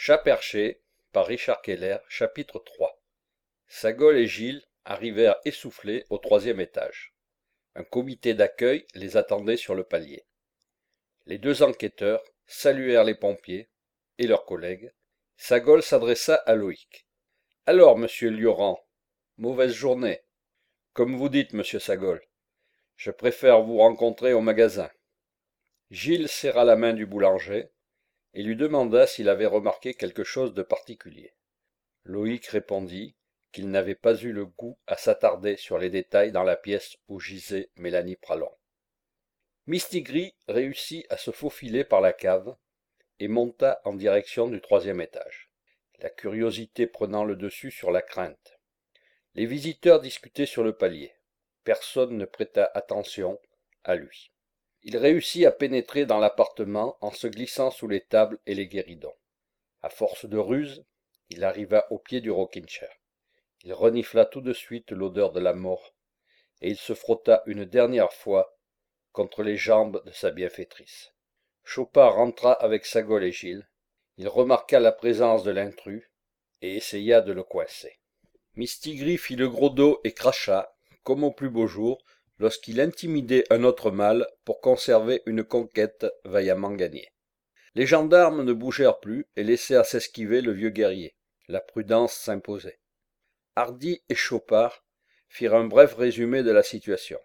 Chat perché par Richard Keller, chapitre 3. Sagol et Gilles arrivèrent essoufflés au troisième étage. Un comité d'accueil les attendait sur le palier. Les deux enquêteurs saluèrent les pompiers et leurs collègues. Sagol s'adressa à Loïc. « Alors, monsieur Lioran, mauvaise journée. Comme vous dites, monsieur Sagol. Je préfère vous rencontrer au magasin. » Gilles serra la main du boulanger et lui demanda s'il avait remarqué quelque chose de particulier. Loïc répondit qu'il n'avait pas eu le goût à s'attarder sur les détails dans la pièce où gisait Mélanie Pralon. Mistigris réussit à se faufiler par la cave et monta en direction du troisième étage, la curiosité prenant le dessus sur la crainte. Les visiteurs discutaient sur le palier. Personne ne prêta attention à lui. Il réussit à pénétrer dans l'appartement en se glissant sous les tables et les guéridons. À force de ruse, il arriva au pied du rocking chair. Il renifla tout de suite l'odeur de la mort, et il se frotta une dernière fois contre les jambes de sa bienfaitrice. Chopard rentra avec Sagol et Gilles. Il remarqua la présence de l'intrus et essaya de le coincer. Mistigris fit le gros dos et cracha, comme au plus beau jour, lorsqu'il intimidait un autre mâle pour conserver une conquête vaillamment gagnée. Les gendarmes ne bougèrent plus et laissèrent s'esquiver le vieux guerrier. La prudence s'imposait. Hardy et Chopard firent un bref résumé de la situation.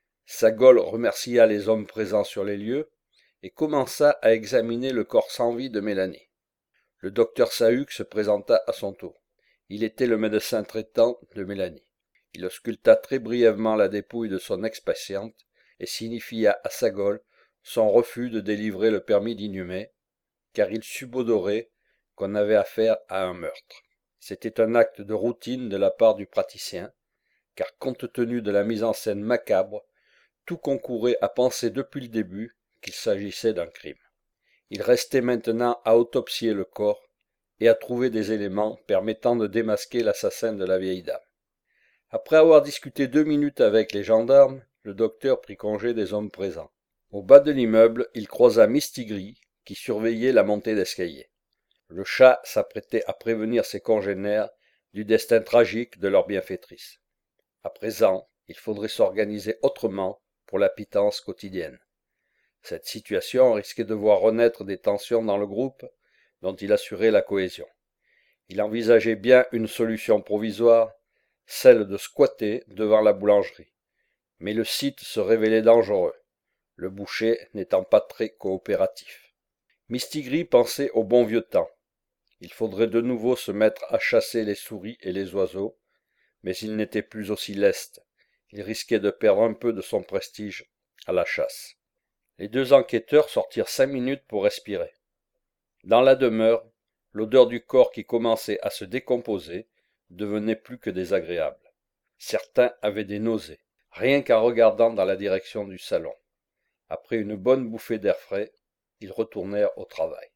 Sagol remercia les hommes présents sur les lieux et commença à examiner le corps sans vie de Mélanie. Le docteur Sahuc se présenta à son tour. Il était le médecin traitant de Mélanie. Il ausculta très brièvement la dépouille de son ex-patiente et signifia à Sagol son refus de délivrer le permis d'inhumer, car il subodorait qu'on avait affaire à un meurtre. C'était un acte de routine de la part du praticien, car compte tenu de la mise en scène macabre, tout concourait à penser depuis le début qu'il s'agissait d'un crime. Il restait maintenant à autopsier le corps et à trouver des éléments permettant de démasquer l'assassin de la vieille dame. Après avoir discuté 2 minutes avec les gendarmes, le docteur prit congé des hommes présents. Au bas de l'immeuble, il croisa Mistigris, qui surveillait la montée d'escalier. Le chat s'apprêtait à prévenir ses congénères du destin tragique de leur bienfaitrice. À présent, il faudrait s'organiser autrement pour la pitance quotidienne. Cette situation risquait de voir renaître des tensions dans le groupe dont il assurait la cohésion. Il envisageait bien une solution provisoire, celle de squatter devant la boulangerie. Mais le site se révélait dangereux, le boucher n'étant pas très coopératif. Mistigris pensait au bon vieux temps. Il faudrait de nouveau se mettre à chasser les souris et les oiseaux, mais il n'était plus aussi leste. Il risquait de perdre un peu de son prestige à la chasse. Les deux enquêteurs sortirent 5 minutes pour respirer. Dans la demeure, l'odeur du corps qui commençait à se décomposer devenait plus que désagréable. Certains avaient des nausées, rien qu'en regardant dans la direction du salon. Après une bonne bouffée d'air frais, ils retournèrent au travail.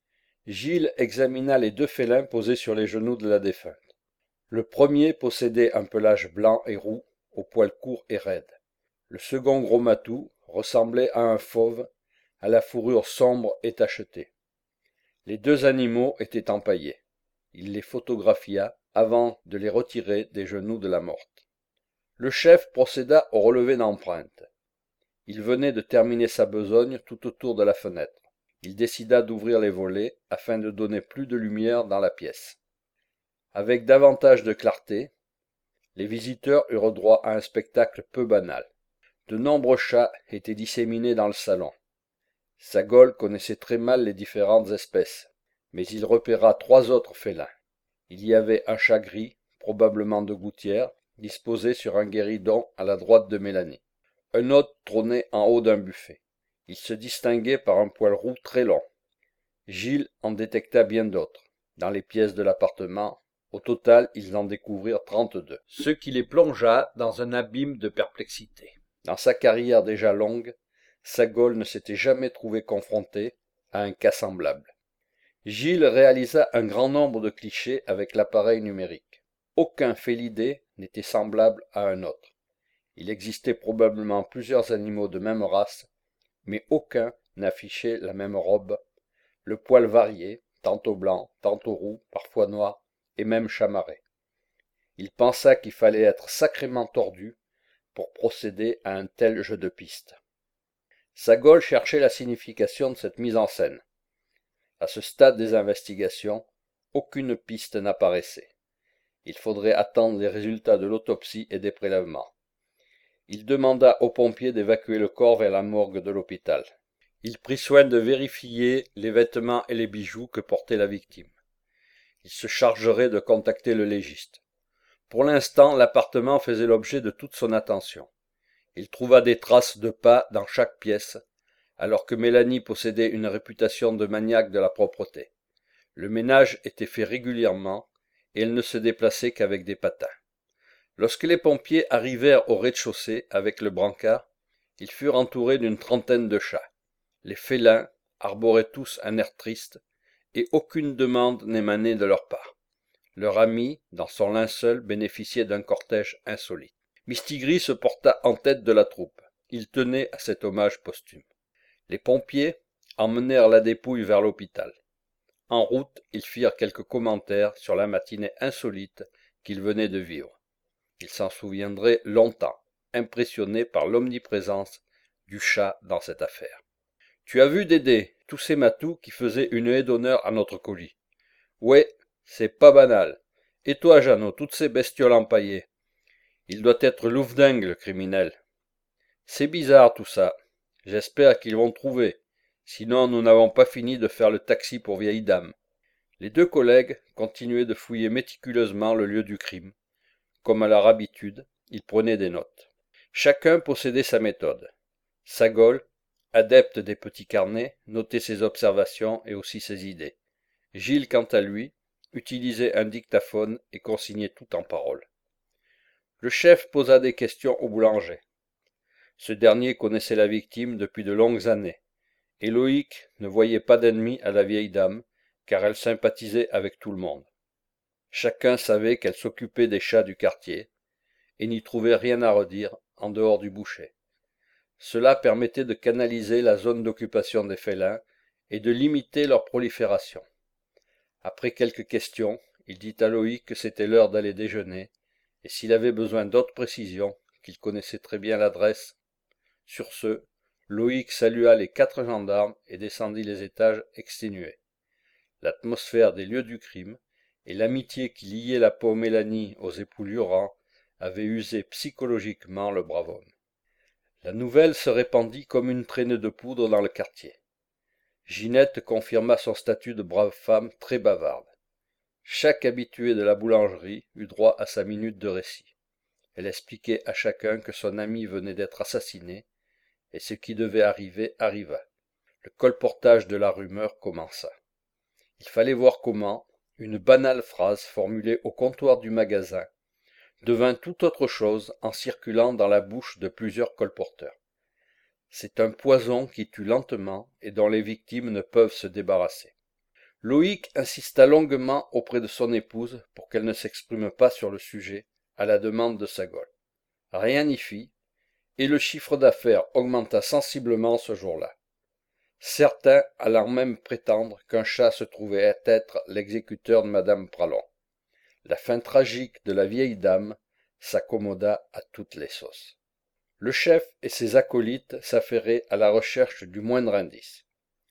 Gilles examina les 2 félins posés sur les genoux de la défunte. Le premier possédait un pelage blanc et roux, aux poils courts et raides. Le second gros matou ressemblait à un fauve, à la fourrure sombre et tachetée. Les 2 animaux étaient empaillés. Il les photographia avant de les retirer des genoux de la morte. Le chef procéda au relevé d'empreintes. Il venait de terminer sa besogne tout autour de la fenêtre. Il décida d'ouvrir les volets afin de donner plus de lumière dans la pièce. Avec davantage de clarté, les visiteurs eurent droit à un spectacle peu banal. De nombreux chats étaient disséminés dans le salon. Sagol connaissait très mal les différentes espèces, mais il repéra 3 autres félins. Il y avait un chat gris, probablement de gouttière, disposé sur un guéridon à la droite de Mélanie. Un autre trônait en haut d'un buffet. Il se distinguait par un poil roux très long. Gilles en détecta bien d'autres. Dans les pièces de l'appartement, au total, ils en découvrirent 32, ce qui les plongea dans un abîme de perplexité. Dans sa carrière déjà longue, Sagol ne s'était jamais trouvé confronté à un cas semblable. Gilles réalisa un grand nombre de clichés avec l'appareil numérique. Aucun félidé n'était semblable à un autre. Il existait probablement plusieurs animaux de même race, mais aucun n'affichait la même robe, le poil varié, tantôt blancs, tantôt roux, parfois noirs, et même chamarrés. Il pensa qu'il fallait être sacrément tordu pour procéder à un tel jeu de piste. Sagol cherchait la signification de cette mise en scène. À ce stade des investigations, aucune piste n'apparaissait. Il faudrait attendre les résultats de l'autopsie et des prélèvements. Il demanda aux pompiers d'évacuer le corps vers la morgue de l'hôpital. Il prit soin de vérifier les vêtements et les bijoux que portait la victime. Il se chargerait de contacter le légiste. Pour l'instant, l'appartement faisait l'objet de toute son attention. Il trouva des traces de pas dans chaque pièce, alors que Mélanie possédait une réputation de maniaque de la propreté. Le ménage était fait régulièrement, et elle ne se déplaçait qu'avec des patins. Lorsque les pompiers arrivèrent au rez-de-chaussée avec le brancard, ils furent entourés d'une trentaine de chats. Les félins arboraient tous un air triste, et aucune demande n'émanait de leur part. Leur ami, dans son linceul, bénéficiait d'un cortège insolite. Mistigris se porta en tête de la troupe. Il tenait à cet hommage posthume. Les pompiers emmenèrent la dépouille vers l'hôpital. En route, ils firent quelques commentaires sur la matinée insolite qu'ils venaient de vivre. Ils s'en souviendraient longtemps, impressionnés par l'omniprésence du chat dans cette affaire. « Tu as vu, Dédé, tous ces matous qui faisaient une haie d'honneur à notre colis. Ouais, c'est pas banal. Et toi, Jeannot, toutes ces bestioles empaillées. Il doit être louvdingue, le criminel. C'est bizarre tout ça. J'espère qu'ils vont trouver. Sinon, nous n'avons pas fini de faire le taxi pour vieille dame. » Les deux collègues continuaient de fouiller méticuleusement le lieu du crime. Comme à leur habitude, ils prenaient des notes. Chacun possédait sa méthode. Sagol, adepte des petits carnets, notait ses observations et aussi ses idées. Gilles, quant à lui, utilisait un dictaphone et consignait tout en paroles. Le chef posa des questions au boulanger. Ce dernier connaissait la victime depuis de longues années, et Loïc ne voyait pas d'ennemi à la vieille dame, car elle sympathisait avec tout le monde. Chacun savait qu'elle s'occupait des chats du quartier, et n'y trouvait rien à redire en dehors du boucher. Cela permettait de canaliser la zone d'occupation des félins et de limiter leur prolifération. Après quelques questions, il dit à Loïc que c'était l'heure d'aller déjeuner, et s'il avait besoin d'autres précisions, qu'il connaissait très bien l'adresse. Sur ce, Loïc salua les 4 gendarmes et descendit les étages exténué. L'atmosphère des lieux du crime et l'amitié qui liait la pauvre Mélanie aux époux Lurent avaient usé psychologiquement le brave homme. La nouvelle se répandit comme une traînée de poudre dans le quartier. Ginette confirma son statut de brave femme très bavarde. Chaque habitué de la boulangerie eut droit à sa minute de récit. Elle expliquait à chacun que son ami venait d'être assassiné, et ce qui devait arriver arriva. Le colportage de la rumeur commença. Il fallait voir comment une banale phrase formulée au comptoir du magasin devint tout autre chose en circulant dans la bouche de plusieurs colporteurs. C'est un poison qui tue lentement et dont les victimes ne peuvent se débarrasser. Loïc insista longuement auprès de son épouse pour qu'elle ne s'exprime pas sur le sujet, à la demande de Sagol. Rien n'y fit, et le chiffre d'affaires augmenta sensiblement ce jour-là. Certains allant même prétendre qu'un chat se trouvait être l'exécuteur de madame Pralon. La fin tragique de la vieille dame s'accommoda à toutes les sauces. Le chef et ses acolytes s'affairaient à la recherche du moindre indice.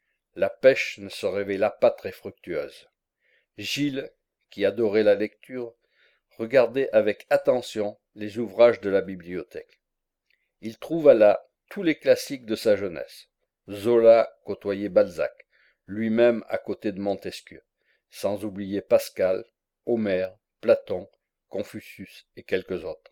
La pêche ne se révéla pas très fructueuse. Gilles, qui adorait la lecture, regardait avec attention les ouvrages de la bibliothèque. Il trouva là tous les classiques de sa jeunesse. Zola côtoyait Balzac, lui-même à côté de Montesquieu, sans oublier Pascal, Homère, Platon, Confucius et quelques autres.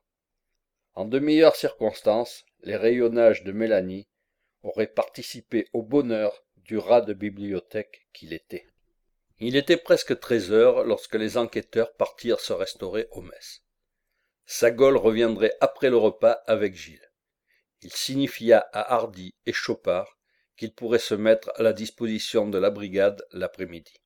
En de meilleures circonstances, les rayonnages de Mélanie auraient participé au bonheur du rat de bibliothèque qu'il était. Il était presque 13 heures lorsque les enquêteurs partirent se restaurer aux messes. Sagol reviendrait après le repas avec Gilles. Il signifia à Hardy et Chopard qu'ils pourraient se mettre à la disposition de la brigade l'après-midi.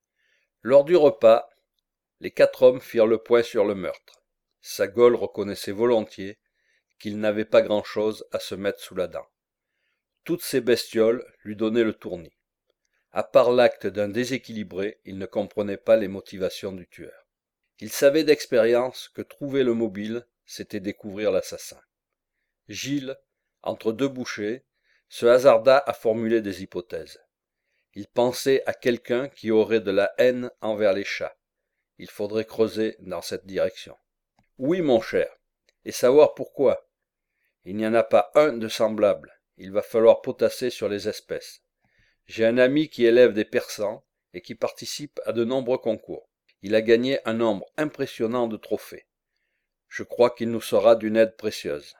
Lors du repas, les 4 hommes firent le point sur le meurtre. Sagol reconnaissait volontiers qu'il n'avait pas grand-chose à se mettre sous la dent. Toutes ces bestioles lui donnaient le tournis. À part l'acte d'un déséquilibré, il ne comprenait pas les motivations du tueur. Il savait d'expérience que trouver le mobile, c'était découvrir l'assassin. Gilles, entre deux bouchées, se hasarda à formuler des hypothèses. Il pensait à quelqu'un qui aurait de la haine envers les chats. Il faudrait creuser dans cette direction. Oui, mon cher, et savoir pourquoi. Il n'y en a pas un de semblable. Il va falloir potasser sur les espèces. J'ai un ami qui élève des persans et qui participe à de nombreux concours. Il a gagné un nombre impressionnant de trophées. Je crois qu'il nous sera d'une aide précieuse.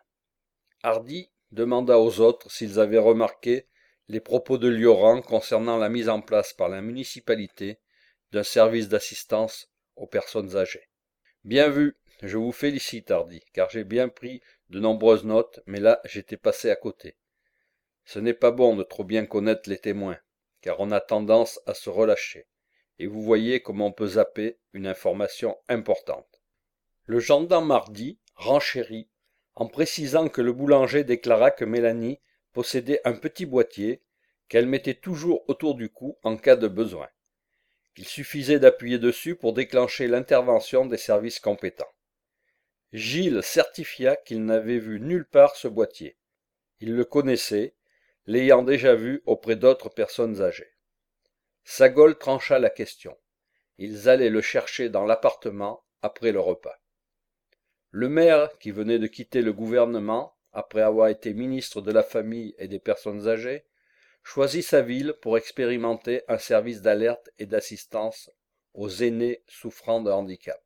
Hardy demanda aux autres s'ils avaient remarqué les propos de Lioran concernant la mise en place par la municipalité d'un service d'assistance aux personnes âgées. Bien vu, je vous félicite, Hardy, car j'ai bien pris de nombreuses notes, mais là j'étais passé à côté. Ce n'est pas bon de trop bien connaître les témoins, car on a tendance à se relâcher, et vous voyez comment on peut zapper une information importante. Le gendarme Hardy renchérit en précisant que le boulanger déclara que Mélanie possédait un petit boîtier qu'elle mettait toujours autour du cou en cas de besoin. Il suffisait d'appuyer dessus pour déclencher l'intervention des services compétents. Gilles certifia qu'il n'avait vu nulle part ce boîtier. Il le connaissait, l'ayant déjà vu auprès d'autres personnes âgées. Sagol trancha la question. Ils allaient le chercher dans l'appartement après le repas. Le maire, qui venait de quitter le gouvernement après avoir été ministre de la Famille et des Personnes âgées, choisit sa ville pour expérimenter un service d'alerte et d'assistance aux aînés souffrant de handicap.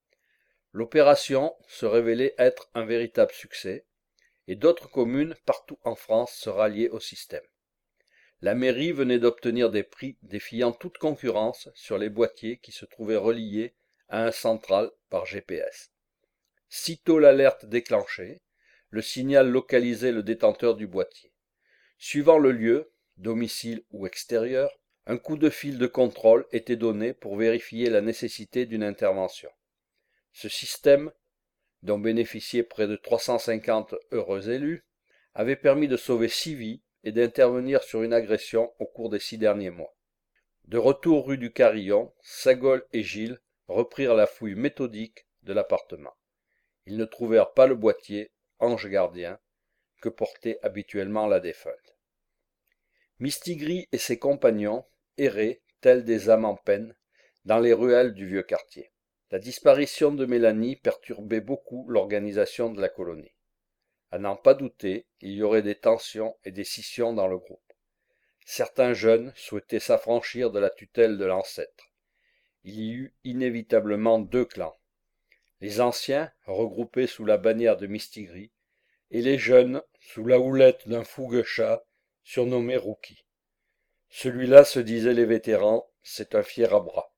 L'opération se révélait être un véritable succès, et d'autres communes partout en France se ralliaient au système. La mairie venait d'obtenir des prix défiant toute concurrence sur les boîtiers qui se trouvaient reliés à un central par GPS. Sitôt l'alerte déclenchée, le signal localisait le détenteur du boîtier. Suivant le lieu, domicile ou extérieur, un coup de fil de contrôle était donné pour vérifier la nécessité d'une intervention. Ce système, dont bénéficiaient près de 350 heureux élus, avait permis de sauver 6 vies et d'intervenir sur une agression au cours des 6 derniers mois. De retour rue du Carillon, Sagol et Gilles reprirent la fouille méthodique de l'appartement. Ils ne trouvèrent pas le boîtier, ange gardien, que portait habituellement la défunte. Mistigris et ses compagnons erraient, tels des âmes en peine, dans les ruelles du vieux quartier. La disparition de Mélanie perturbait beaucoup l'organisation de la colonie. À n'en pas douter, il y aurait des tensions et des scissions dans le groupe. Certains jeunes souhaitaient s'affranchir de la tutelle de l'ancêtre. Il y eut inévitablement 2 clans. Les anciens, regroupés sous la bannière de Mistigris, et les jeunes, sous la houlette d'un fougueux chat, surnommé Rookie. Celui-là, se disaient les vétérans, c'est un fier à bras.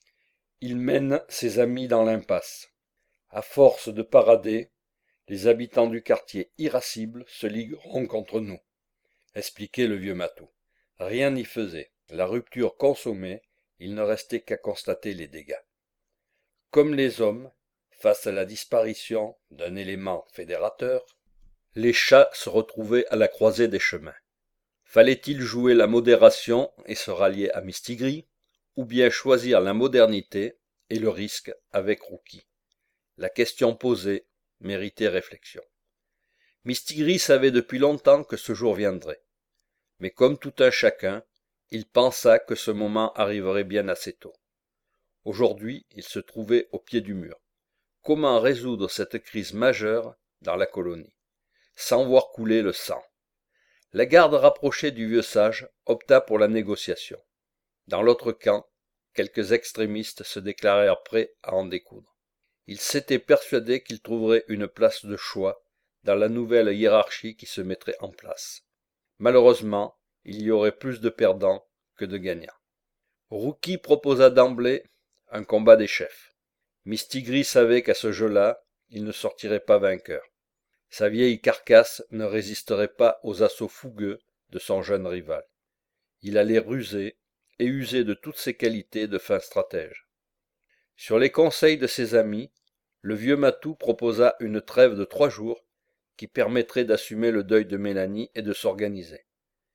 Il mène ses amis dans l'impasse. À force de parader, les habitants du quartier irascibles se ligueront contre nous, expliquait le vieux Matou. Rien n'y faisait. La rupture consommée, il ne restait qu'à constater les dégâts. Comme les hommes, face à la disparition d'un élément fédérateur, les chats se retrouvaient à la croisée des chemins. Fallait-il jouer la modération et se rallier à Mistigris, ou bien choisir la modernité et le risque avec Rookie? La question posée méritait réflexion. Mistigris savait depuis longtemps que ce jour viendrait. Mais comme tout un chacun, il pensa que ce moment arriverait bien assez tôt. Aujourd'hui, il se trouvait au pied du mur. Comment résoudre cette crise majeure dans la colonie, sans voir couler le sang? La garde rapprochée du vieux sage opta pour la négociation. Dans l'autre camp, quelques extrémistes se déclarèrent prêts à en découdre. Ils s'étaient persuadés qu'ils trouveraient une place de choix dans la nouvelle hiérarchie qui se mettrait en place. Malheureusement, il y aurait plus de perdants que de gagnants. Rookie proposa d'emblée un combat des chefs. Mistigris savait qu'à ce jeu-là, il ne sortirait pas vainqueur. Sa vieille carcasse ne résisterait pas aux assauts fougueux de son jeune rival. Il allait ruser et user de toutes ses qualités de fin stratège. Sur les conseils de ses amis, le vieux Matou proposa une trêve de 3 jours qui permettrait d'assumer le deuil de Mélanie et de s'organiser.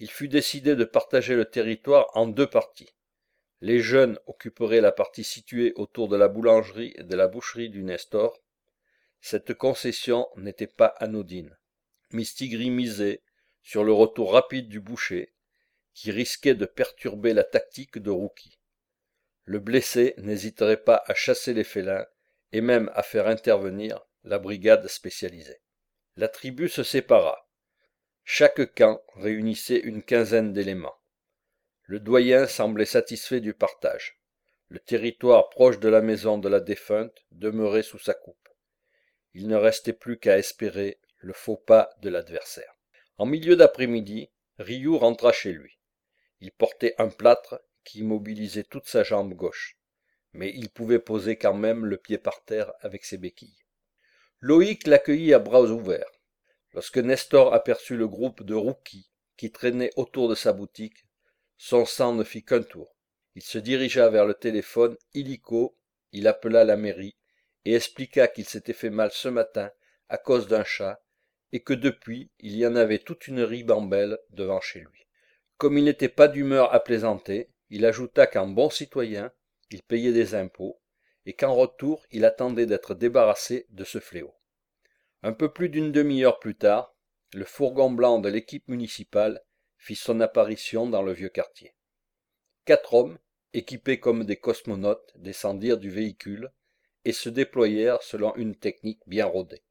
il fut décidé de partager le territoire en deux parties. Les jeunes occuperaient la partie située autour de la boulangerie et de la boucherie du Nestor. Cette concession n'était pas anodine. Mistigri misait sur le retour rapide du boucher, qui risquait de perturber la tactique de Rouki. Le blessé n'hésiterait pas à chasser les félins et même à faire intervenir la brigade spécialisée. La tribu se sépara. Chaque camp réunissait une quinzaine d'éléments. Le doyen semblait satisfait du partage. Le territoire proche de la maison de la défunte demeurait sous sa coupe. Il ne restait plus qu'à espérer le faux pas de l'adversaire. En milieu d'après-midi, Ryu rentra chez lui. Il portait un plâtre qui immobilisait toute sa jambe gauche, mais il pouvait poser quand même le pied par terre avec ses béquilles. Loïc l'accueillit à bras ouverts. Lorsque Nestor aperçut le groupe de Rouki qui traînait autour de sa boutique, son sang ne fit qu'un tour. Il se dirigea vers le téléphone illico, il appela la mairie et expliqua qu'il s'était fait mal ce matin à cause d'un chat et que depuis il y en avait toute une ribambelle devant chez lui. Comme il n'était pas d'humeur à plaisanter, il ajouta qu'en bon citoyen, il payait des impôts et qu'en retour il attendait d'être débarrassé de ce fléau. Un peu plus d'une demi-heure plus tard, le fourgon blanc de l'équipe municipale fit son apparition dans le vieux quartier. 4 hommes, équipés comme des cosmonautes, descendirent du véhicule et se déployèrent selon une technique bien rodée.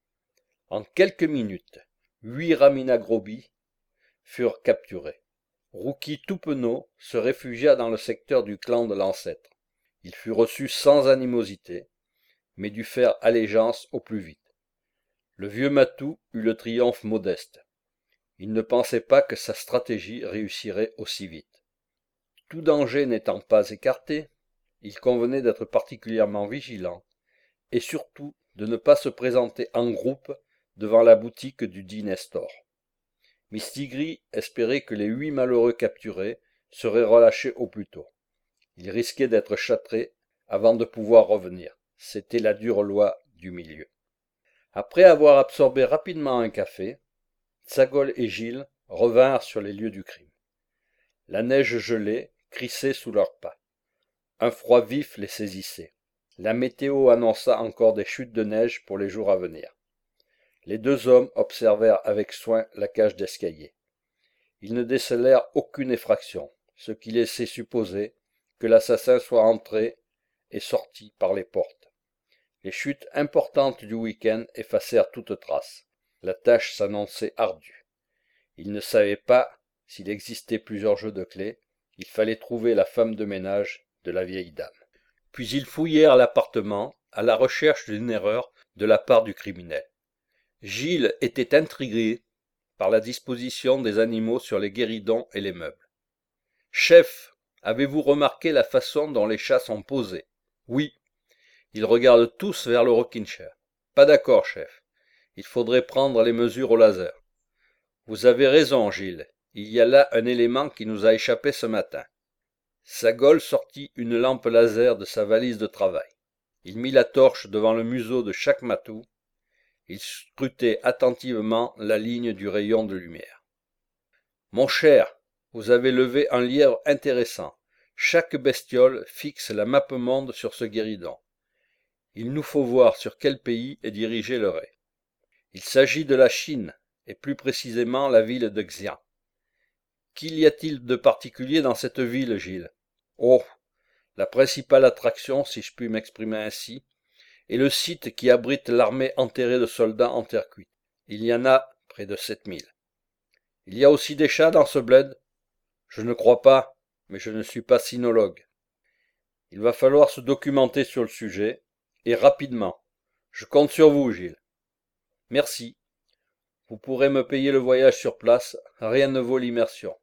En quelques minutes, 8 Raminagrobi furent capturés. Rouki tout penaud se réfugia dans le secteur du clan de l'ancêtre. Il fut reçu sans animosité, mais dut faire allégeance au plus vite. Le vieux matou eut le triomphe modeste. Il ne pensait pas que sa stratégie réussirait aussi vite. Tout danger n'étant pas écarté, il convenait d'être particulièrement vigilant et surtout de ne pas se présenter en groupe devant la boutique du dit Nestor. Mistigri espérait que les 8 malheureux capturés seraient relâchés au plus tôt. Ils risquaient d'être châtrés avant de pouvoir revenir. C'était la dure loi du milieu. Après avoir absorbé rapidement un café, Tsagol et Gilles revinrent sur les lieux du crime. La neige gelée crissait sous leurs pas. Un froid vif les saisissait. La météo annonça encore des chutes de neige pour les jours à venir. Les 2 hommes observèrent avec soin la cage d'escalier. Ils ne décelèrent aucune effraction, ce qui laissait supposer que l'assassin soit entré et sorti par les portes. Les chutes importantes du week-end effacèrent toute trace. La tâche s'annonçait ardue. Ils ne savaient pas s'il existait plusieurs jeux de clés. Il fallait trouver la femme de ménage de la vieille dame. Puis ils fouillèrent l'appartement à la recherche d'une erreur de la part du criminel. Gilles était intrigué par la disposition des animaux sur les guéridons et les meubles. « Chef, avez-vous remarqué la façon dont les chats sont posés ? » ?»« Oui. Ils regardent tous vers le rocking-chair. »« Pas d'accord, chef. Il faudrait prendre les mesures au laser. »« Vous avez raison, Gilles. Il y a là un élément qui nous a échappé ce matin. » Sagol sortit une lampe laser de sa valise de travail. Il mit la torche devant le museau de chaque matou. Il scrutait attentivement la ligne du rayon de lumière. « Mon cher, vous avez levé un lièvre intéressant. Chaque bestiole fixe la mappemonde sur ce guéridon. Il nous faut voir sur quel pays est dirigé le ray. Il s'agit de la Chine, et plus précisément la ville de Xi'an. Qu'y a-t-il de particulier dans cette ville, Gilles ? Oh, la principale attraction, si je puis m'exprimer ainsi, est le site qui abrite l'armée enterrée de soldats en terre cuite. Il y en a près de 7000. Il y a aussi des chats dans ce bled ? Je ne crois pas, mais je ne suis pas sinologue. Il va falloir se documenter sur le sujet, et rapidement. Je compte sur vous, Gilles. Merci. Vous pourrez me payer le voyage sur place, rien ne vaut l'immersion.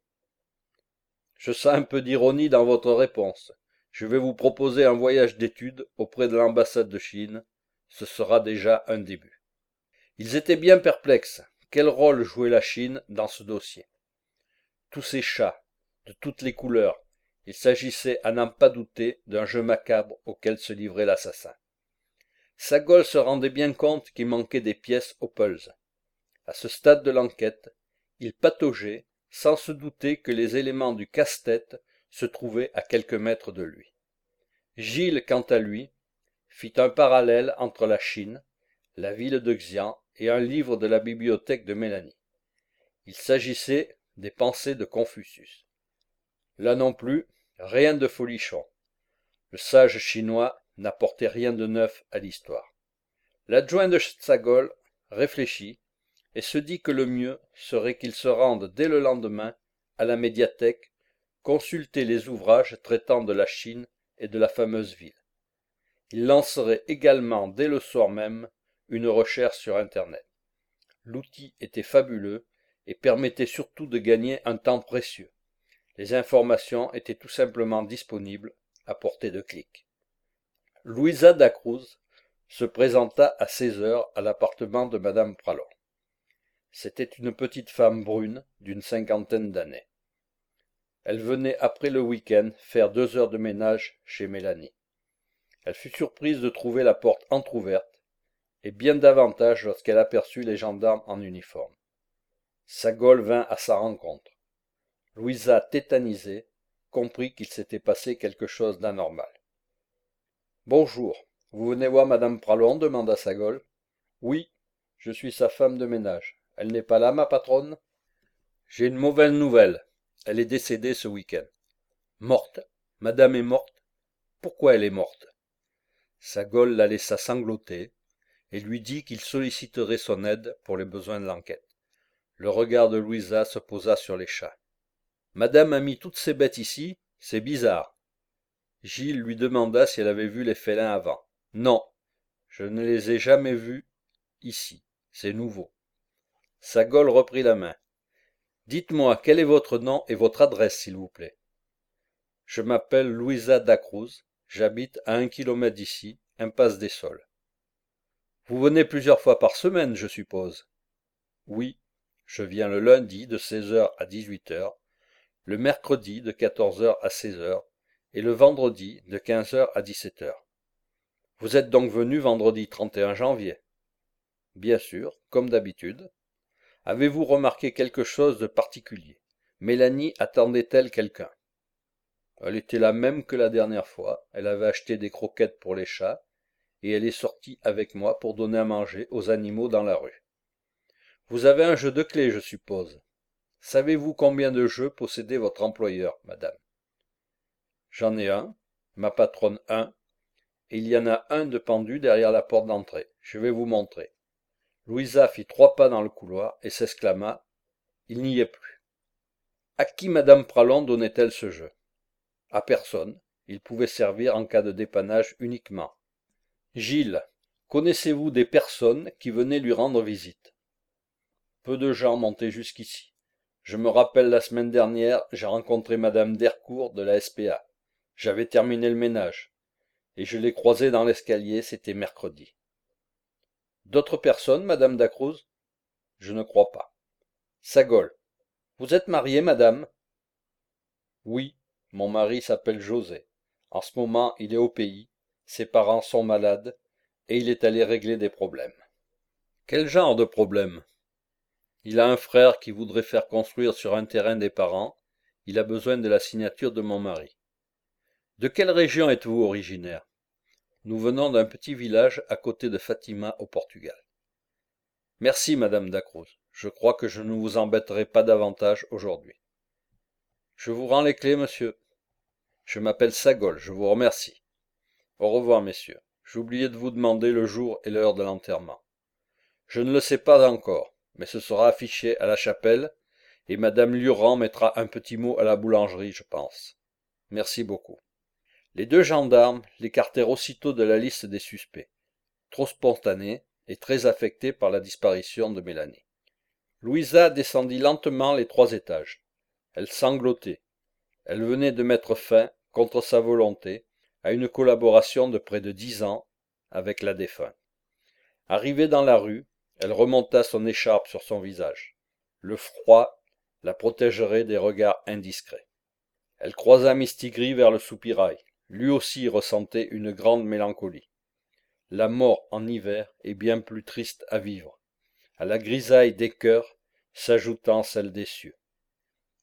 Je sens un peu d'ironie dans votre réponse. Je vais vous proposer un voyage d'études auprès de l'ambassade de Chine. Ce sera déjà un début. Ils étaient bien perplexes. Quel rôle jouait la Chine dans ce dossier ? Tous ces chats, de toutes les couleurs, il s'agissait à n'en pas douter d'un jeu macabre auquel se livrait l'assassin. Sagol se rendait bien compte qu'il manquait des pièces au puzzle. À ce stade de l'enquête, il pataugeait sans se douter que les éléments du casse-tête se trouvaient à quelques mètres de lui. Gilles, quant à lui, fit un parallèle entre la Chine, la ville de Xian et un livre de la bibliothèque de Mélanie. Il s'agissait des pensées de Confucius. Là non plus, rien de folichon. Le sage chinois n'apportait rien de neuf à l'histoire. L'adjoint de Sagol réfléchit et se dit que le mieux serait qu'il se rende dès le lendemain à la médiathèque consulter les ouvrages traitant de la Chine et de la fameuse ville. Il lancerait également dès le soir même une recherche sur Internet. L'outil était fabuleux et permettait surtout de gagner un temps précieux. Les informations étaient tout simplement disponibles à portée de clic. Louisa Dacruz se présenta à 16 heures à l'appartement de Madame Pralon. C'était une petite femme brune d'une cinquantaine d'années. Elle venait après le week-end faire 2 heures de ménage chez Mélanie. Elle fut surprise de trouver la porte entr'ouverte, et bien davantage lorsqu'elle aperçut les gendarmes en uniforme. Sagol vint à sa rencontre. Louisa, tétanisée, comprit qu'il s'était passé quelque chose d'anormal. « Bonjour, vous venez voir Madame Pralon ?» demanda Sagol. « Oui, je suis sa femme de ménage. Elle n'est pas là, ma patronne ?»« J'ai une mauvaise nouvelle. Elle est décédée ce week-end. »« Morte ? Madame est morte ? Pourquoi elle est morte ?» Sagol la laissa sangloter et lui dit qu'il solliciterait son aide pour les besoins de l'enquête. Le regard de Louisa se posa sur les chats. « Madame a mis toutes ces bêtes ici, c'est bizarre. » Gilles lui demanda si elle avait vu les félins avant. « Non, je ne les ai jamais vus ici, c'est nouveau. » Sagol reprit la main. « Dites-moi, quel est votre nom et votre adresse, s'il vous plaît. »« Je m'appelle Louisa Dacruz, j'habite à 1 kilomètre d'ici, impasse des Sols. »« Vous venez plusieurs fois par semaine, je suppose. »« Oui, je viens le lundi de 16 heures à 18 heures, le mercredi de 14 heures à 16 heures et le vendredi de 15 heures à 17 heures. Vous êtes donc venu vendredi 31 janvier. Bien sûr, comme d'habitude. Avez-vous remarqué quelque chose de particulier? Mélanie attendait-elle quelqu'un? Elle était la même que la dernière fois. Elle avait acheté des croquettes pour les chats et elle est sortie avec moi pour donner à manger aux animaux dans la rue. Vous avez un jeu de clés, je suppose. Savez-vous combien de jeux possédait votre employeur, madame? J'en ai un, ma patronne un, et il y en a un de pendu derrière la porte d'entrée. Je vais vous montrer. Louisa fit 3 pas dans le couloir et s'exclama. Il n'y est plus. À qui madame Pralon donnait-elle ce jeu? À personne. Il pouvait servir en cas de dépannage uniquement. Gilles, connaissez-vous des personnes qui venaient lui rendre visite? Peu de gens montaient jusqu'ici. Je me rappelle la semaine dernière, j'ai rencontré madame Dercourt de la SPA. J'avais terminé le ménage. Et je l'ai croisée dans l'escalier, c'était mercredi. D'autres personnes, madame Dacruz? Je ne crois pas. Sagol. Vous êtes mariée, madame? Oui, mon mari s'appelle José. En ce moment, il est au pays, ses parents sont malades, et il est allé régler des problèmes. Quel genre de problème? Il a un frère qui voudrait faire construire sur un terrain des parents. Il a besoin de la signature de mon mari. De quelle région êtes-vous originaire? Nous venons d'un petit village à côté de Fatima au Portugal. Merci, madame Dacruz. Je crois que je ne vous embêterai pas davantage aujourd'hui. Je vous rends les clés, monsieur. Je m'appelle Sagol, je vous remercie. Au revoir, messieurs. J'oubliais de vous demander le jour et l'heure de l'enterrement. Je ne le sais pas encore, mais ce sera affiché à la chapelle, et madame Lurand mettra un petit mot à la boulangerie, je pense. Merci beaucoup. Les 2 gendarmes l'écartèrent aussitôt de la liste des suspects, trop spontanés et très affectés par la disparition de Mélanie. Louisa descendit lentement les 3 étages. Elle sanglotait. Elle venait de mettre fin, contre sa volonté, à une collaboration de près de 10 ans avec la défunte. Arrivée dans la rue, elle remonta son écharpe sur son visage. Le froid la protégerait des regards indiscrets. Elle croisa Mistigris vers le soupirail. Lui aussi ressentait une grande mélancolie. La mort en hiver est bien plus triste à vivre. À la grisaille des cœurs s'ajoutant celle des cieux.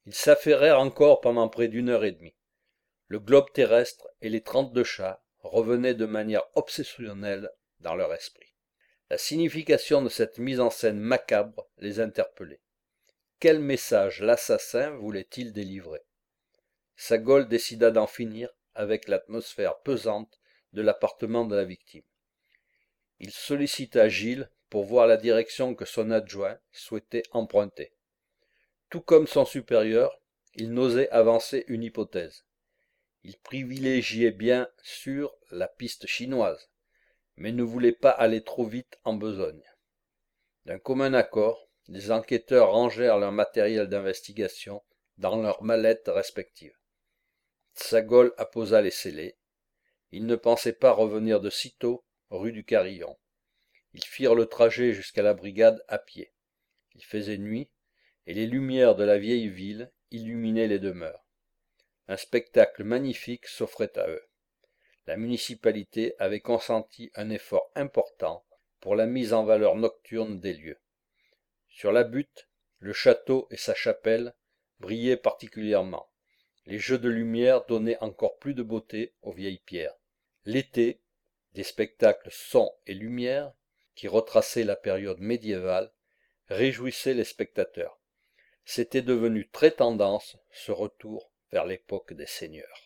Ils s'affairèrent encore pendant près d'une heure et demie. Le globe terrestre et les 32 chats revenaient de manière obsessionnelle dans leur esprit. La signification de cette mise en scène macabre les interpellait. Quel message l'assassin voulait-il délivrer? Sagol décida d'en finir avec l'atmosphère pesante de l'appartement de la victime. Il sollicita Gilles pour voir la direction que son adjoint souhaitait emprunter. Tout comme son supérieur, il n'osait avancer une hypothèse. Il privilégiait bien sûr la piste chinoise, mais ne voulait pas aller trop vite en besogne. D'un commun accord, les enquêteurs rangèrent leur matériel d'investigation dans leurs mallettes respectives. Sagol apposa les scellés. Ils ne pensaient pas revenir de sitôt rue du Carillon. Ils firent le trajet jusqu'à la brigade à pied. Il faisait nuit, et les lumières de la vieille ville illuminaient les demeures. Un spectacle magnifique s'offrait à eux. La municipalité avait consenti un effort important pour la mise en valeur nocturne des lieux. Sur la butte, le château et sa chapelle brillaient particulièrement. Les jeux de lumière donnaient encore plus de beauté aux vieilles pierres. L'été, des spectacles son et lumière, qui retraçaient la période médiévale, réjouissaient les spectateurs. C'était devenu très tendance ce retour vers l'époque des seigneurs.